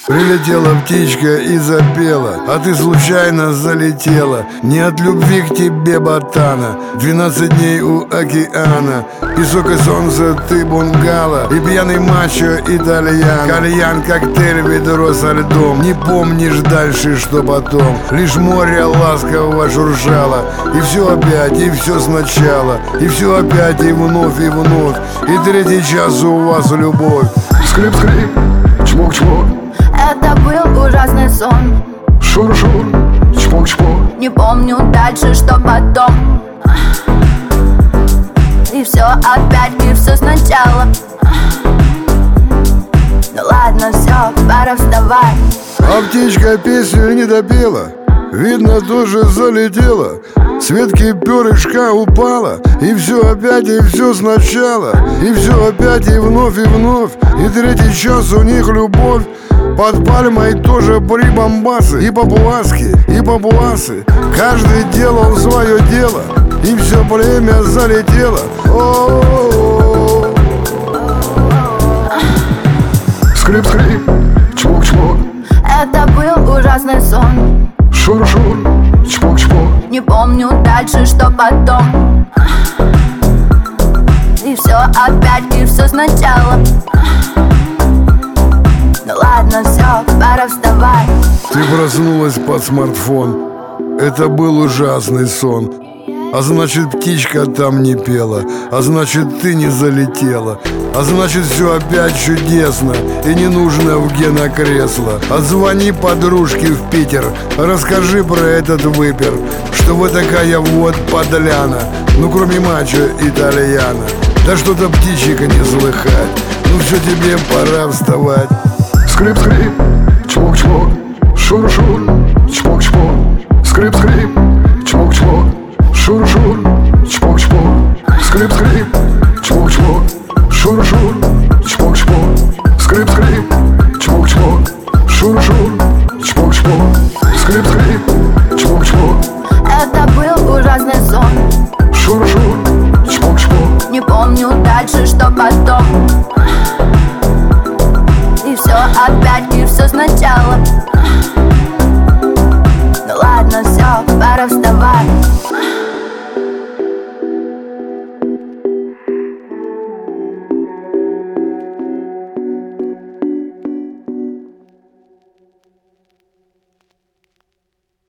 Прилетела птичка и запела, а ты случайно залетела. Не от любви к тебе, ботана, 12 дней у океана. Песок и солнце, ты бунгало, и пьяный мачо итальян. Кальян, коктейль, ведро со льдом. Не помнишь дальше, что потом. Лишь море ласково шуршало. И все опять, и все сначала. И все опять, и вновь, и вновь. И третий час у вас любовь. Скрип-скрип, чмок-чмок. Это был ужасный сон. Шур-шур, чпок-чпок. Не помню дальше, что потом. И все опять, и все сначала. Ну ладно, все, пора вставать. А птичка песню не допела, видно, тоже залетела. С ветки перышка упала. И все опять, и все сначала. И все опять, и вновь, и вновь. И третий час у них любовь. Под пальмой тоже прибамбасы. И папуаски, и папуасы. Каждый делал свое дело. И все племя залетело. О-о-о-о. Скрип-скрип, чмок-чмок. Это был ужасный сон. Шур-шур, чпок-чпок. Не помню дальше, что потом. И все опять, и все сначала. Ну ладно, все, пора вставать. Ты проснулась под смартфон. Это был ужасный сон. А значит, птичка там не пела. А значит, ты не залетела. А значит, все опять чудесно. И не нужно в генокресло. Отзвони подружке в Питер. Расскажи про этот выпер. Что вы такая вот подляна. Ну, кроме мачо итальяна. Да что-то птичьика не слыхать. Ну, все, тебе пора вставать. Скрип-скрип, чмок-чмок. Шур-шур, чпок-чпок. Скрип-скрип, чмок-чмок. Шур-шур,